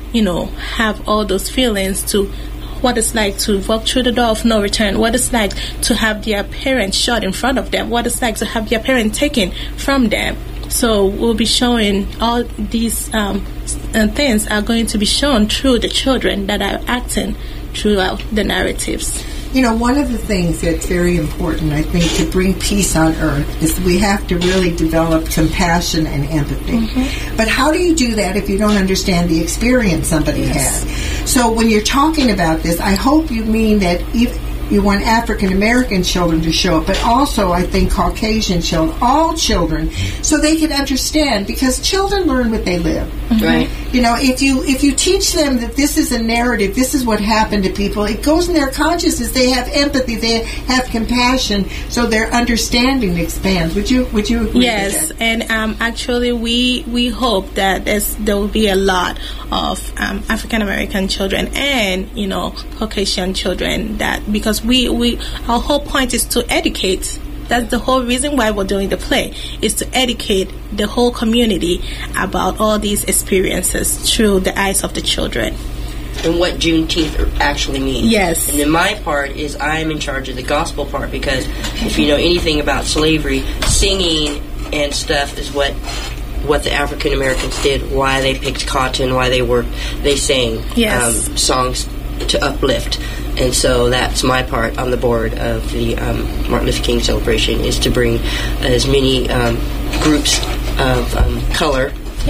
have all those feelings, to what it's like to walk through the door of no return, what it's like to have their parents shot in front of them, what it's like to have their parents taken from them. So we'll be showing all these things are going to be shown through the children that are acting throughout the narratives. One of the things that's very important, I think, to bring peace on earth is we have to really develop compassion and empathy. But how do you do that if you don't understand the experience somebody had? So when you're talking about this, I hope you mean that you want African American children to show up, but also I think Caucasian children, all children, so they can understand, because children learn what they live. Right. If you teach them that this is a narrative, this is what happened to people, it goes in their consciousness. They have empathy, they have compassion, so their understanding expands. Would you agree? Yes, with that? And actually we hope that there will be a lot of African American children and Caucasian children, that because our whole point is to educate. That's the whole reason why we're doing the play, is to educate the whole community about all these experiences through the eyes of the children. And what Juneteenth actually means. Yes. And then my part is I'm in charge of the gospel part, because if you know anything about slavery, singing and stuff is what the African Americans did, why they picked cotton, why they worked. They sang songs to uplift. And so that's my part on the board of the Martin Luther King celebration, is to bring as many groups of color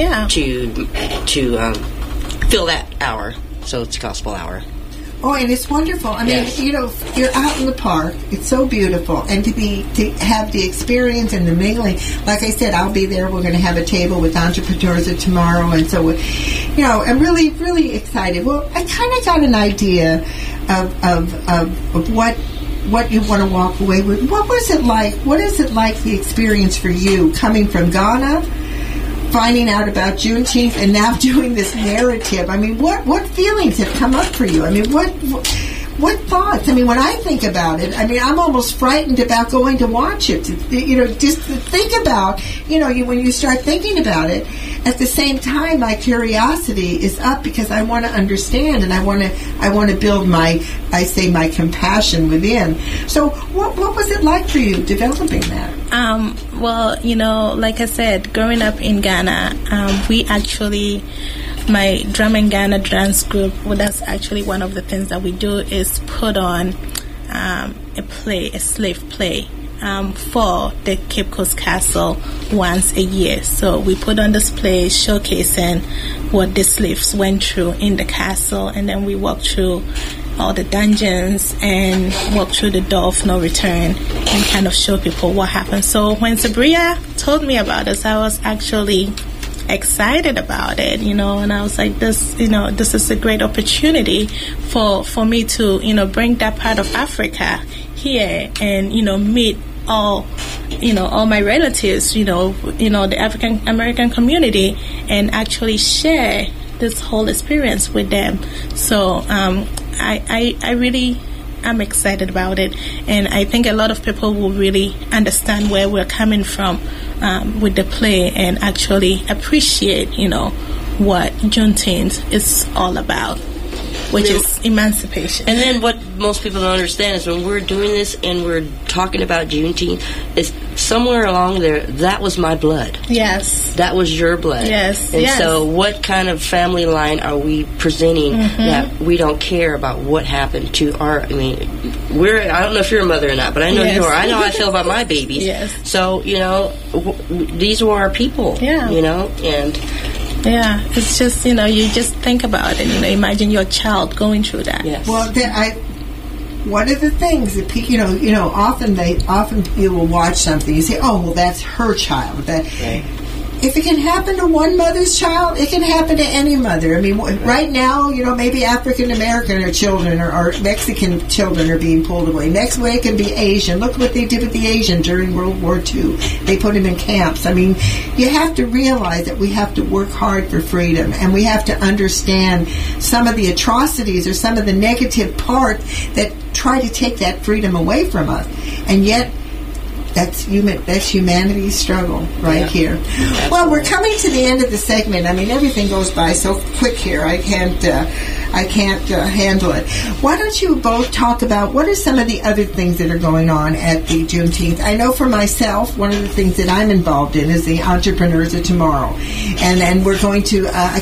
to fill that hour. So it's gospel hour. Oh, and it's wonderful. I mean, you're out in the park. It's so beautiful, and to have the experience and the mingling. Like I said, I'll be there. We're going to have a table with entrepreneurs tomorrow, and so I'm really, really excited. Well, I kind of got an idea of what you want to walk away with. What was it like? What is it like, the experience for you coming from Ghana, finding out about Juneteenth, and now doing this narrative? I mean, what feelings have come up for you? I mean, what thoughts? I mean, when I think about it, I mean, I'm almost frightened about going to watch it. Just to think about, when you start thinking about it, at the same time, my curiosity is up, because I want to understand, and I want to build my compassion within. So, what was it like for you developing that? Well, like I said, growing up in Ghana, we actually, my Drum and Ghana dance group, well, that's actually one of the things that we do, is put on a slave play for the Cape Coast Castle once a year. So we put on this play showcasing what the slaves went through in the castle, and then we walk through all the dungeons and walk through the door of no return and kind of show people what happened. So when Sabria told me about this, I was actually excited about it, and I was like, this is a great opportunity for me to, bring that part of Africa here and, meet all my relatives, the African American community, and actually share this whole experience with them. So I really am excited about it, and I think a lot of people will really understand where we're coming from with the play and actually appreciate, what Juneteenth is all about, which is emancipation. And then what most people don't understand is when we're doing this and we're talking about Juneteenth, is somewhere along there, that was my blood. Yes. That was your blood. Yes. And yes. so what kind of family line are we presenting that we don't care about what happened to our, I don't know if you're a mother or not, but I know you are. I know how I feel about my babies. Yes. So, these were our people. Yeah. And... Yeah, it's just, you just think about it. Imagine your child going through that. Yes. Well, one of the things that often you will watch something, you say, oh, well, that's her child. Right. If it can happen to one mother's child, it can happen to any mother. Right now, maybe African American children or Mexican children are being pulled away. Next week it can be Asian. Look what they did with the Asian during World War II. They put them in camps. You have to realize that we have to work hard for freedom, and we have to understand some of the atrocities or some of the negative part that try to take that freedom away from us. And yet, that's humanity's struggle right here. Absolutely. Well, we're coming to the end of the segment. Everything goes by so quick here. I can't handle it. Why don't you both talk about what are some of the other things that are going on at the Juneteenth? I know for myself, one of the things that I'm involved in is the Entrepreneurs of Tomorrow, and we're going to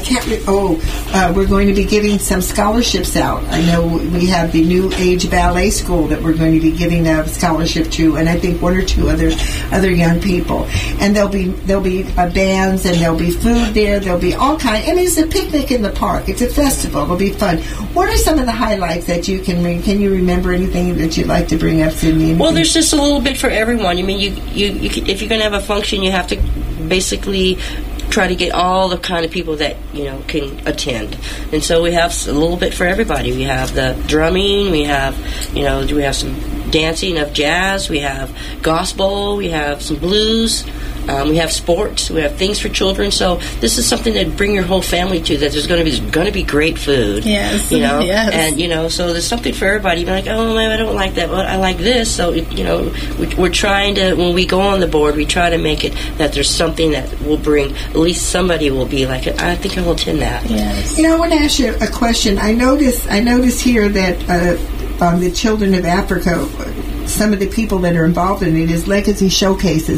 we're going to be giving some scholarships out. I know we have the New Age Ballet School that we're going to be giving a scholarship to, and I think one or two other young people, and there'll be bands, and there'll be food there. There'll be all kinds. It's a picnic in the park. It's a festival. It'll be fun. What are some of the highlights that you can you remember anything that you'd like to bring up, Sydney? Well, there's just a little bit for everyone. You if you're going to have a function, you have to basically try to get all the kind of people that can attend, and so we have a little bit for everybody. We have the drumming, we have we have some dancing of jazz, we have gospel, we have some blues, we have sports, we have things for children. So this is something that bring your whole family to. That there's going to be great food. Yes. Yes. And so there's something for everybody. You're like, oh man, I don't like that. Well, I like this. So we're trying to, when we go on the board, we try to make it that there's something that will bring, at least somebody will be like, I think I will attend that. Yes. I want to ask you a question. I notice here that the Children of Africa, some of the people that are involved in it is Legacy Showcases.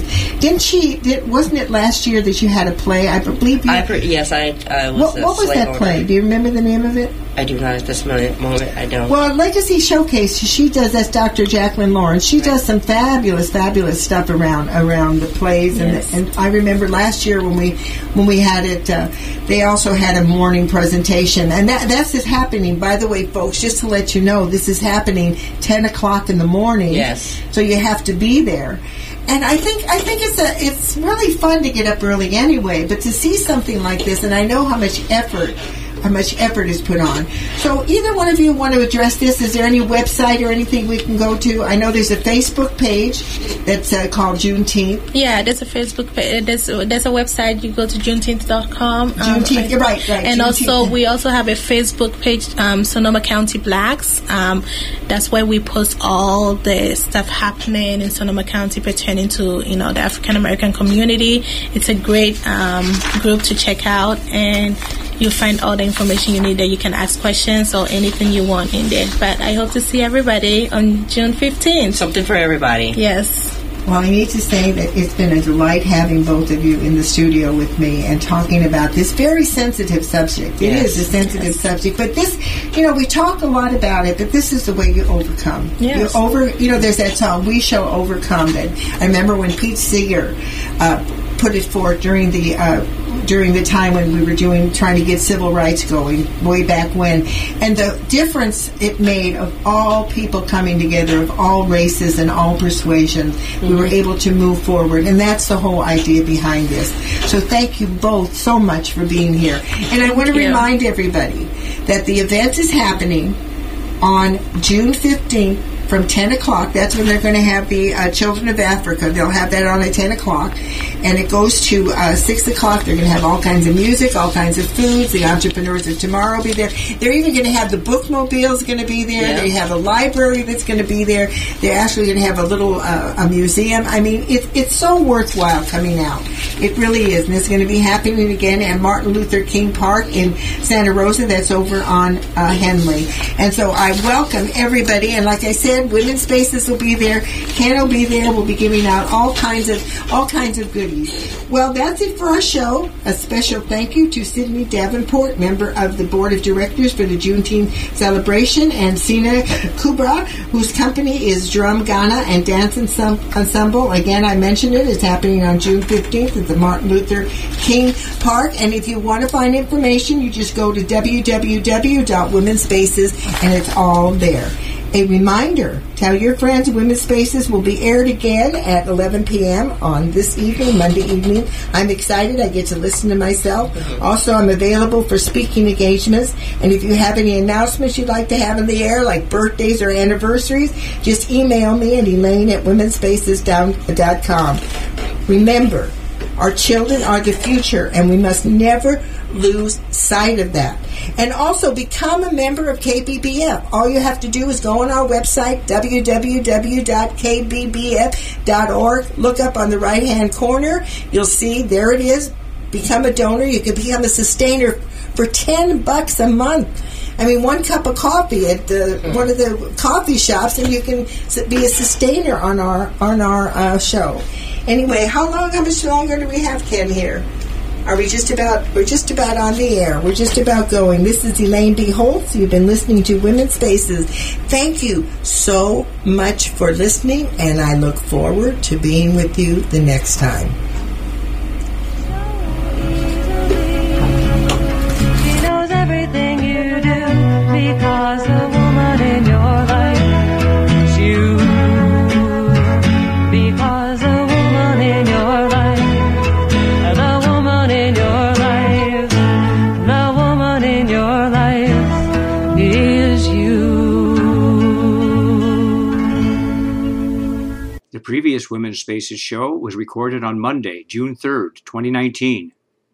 Wasn't it last year that you had a play? I believe you... Yes, I was. What was that play? Do you remember the name of it? I do not at this moment. I don't. Well, Legacy Showcase, that's Dr. Jacqueline Lawrence. She does some fabulous stuff around the plays, and I remember last year when we had it, they also had a morning presentation, and that's just happening. By the way, folks, just to let you know, this is happening 10 o'clock in the morning. Yes. So you have to be there. And I think it's really fun to get up early anyway, but to see something like this, and I know how much effort is put on. So either one of you want to address this? Is there any website or anything we can go to? I know there's a Facebook page that's called Juneteenth. Yeah, there's a Facebook page. There's a website. You go to juneteenth.com. Juneteenth, you're right. And Juneteenth. we also have a Facebook page, Sonoma County Blacks. That's where we post all the stuff happening in Sonoma County pertaining to the African American community. It's a great group to check out, and you'll find all the information you need there. You can ask questions or anything you want in there. But I hope to see everybody on June 15th. Something for everybody. Yes. Well, I need to say that it's been a delight having both of you in the studio with me and talking about this very sensitive subject. It is a sensitive subject, but this, we talk a lot about it, but this is the way you overcome. Yes. There's that song, We Shall Overcome, that I remember when Pete Seeger put it forth during the during the time when we were trying to get civil rights going way back when, and the difference it made of all people coming together, of all races and all persuasions. We were able to move forward, and that's the whole idea behind this. So thank you both so much for being here. And I want to remind everybody that the event is happening on June 15th from 10 o'clock. That's when they're going to have the Children of Africa. They'll have that on at 10 o'clock. And it goes to 6 o'clock. They're going to have all kinds of music, all kinds of foods. The Entrepreneurs of Tomorrow will be there. They're even going to have the bookmobiles going to be there. Yeah. They have a library that's going to be there. They're actually going to have a little a museum. I mean, it's so worthwhile coming out. It really is. And it's going to be happening again at Martin Luther King Park in Santa Rosa. That's over on Henley. And so I welcome everybody. And like I said, Women's Spaces will be there. Ken will be there. We'll be giving out all kinds of goodies. Well, that's it for our show. A special thank you to Sydney Davenport, member of the Board of Directors for the Juneteenth celebration, and Sina Kubra, whose company is Drum Ghana and Dance Ensemble. Again, I mentioned it. It's happening on June 15th at the Martin Luther King Park. And if you want to find information, you just go to www.womenspaces, and it's all there. A reminder, tell your friends Women's Spaces will be aired again at 11 p.m. on this evening, Monday evening. I'm excited. I get to listen to myself. Also, I'm available for speaking engagements. And if you have any announcements you'd like to have in the air, like birthdays or anniversaries, just email me at elaine@womenspaces.com. Remember, our children are the future, and we must never lose sight of that. And also, become a member of KBBF. All you have to do is go on our website, www.kbbf.org. Look up on the right-hand corner. You'll see, there it is. Become a donor. You can become a sustainer for $10 a month. I mean, one cup of coffee at one of the coffee shops, and you can be a sustainer on our show. Anyway, how much longer do we have, Ken, here? We're just about on the air. We're just about going. This is Elaine B. Holtz. You've been listening to Women's Spaces. Thank you so much for listening, and I look forward to being with you the next time. She knows everything you do because the woman in your life is you. Because the woman in your life, the woman in your life, the woman in your life is you. The previous Women's Spaces show was recorded on Monday, June 3rd, 2019.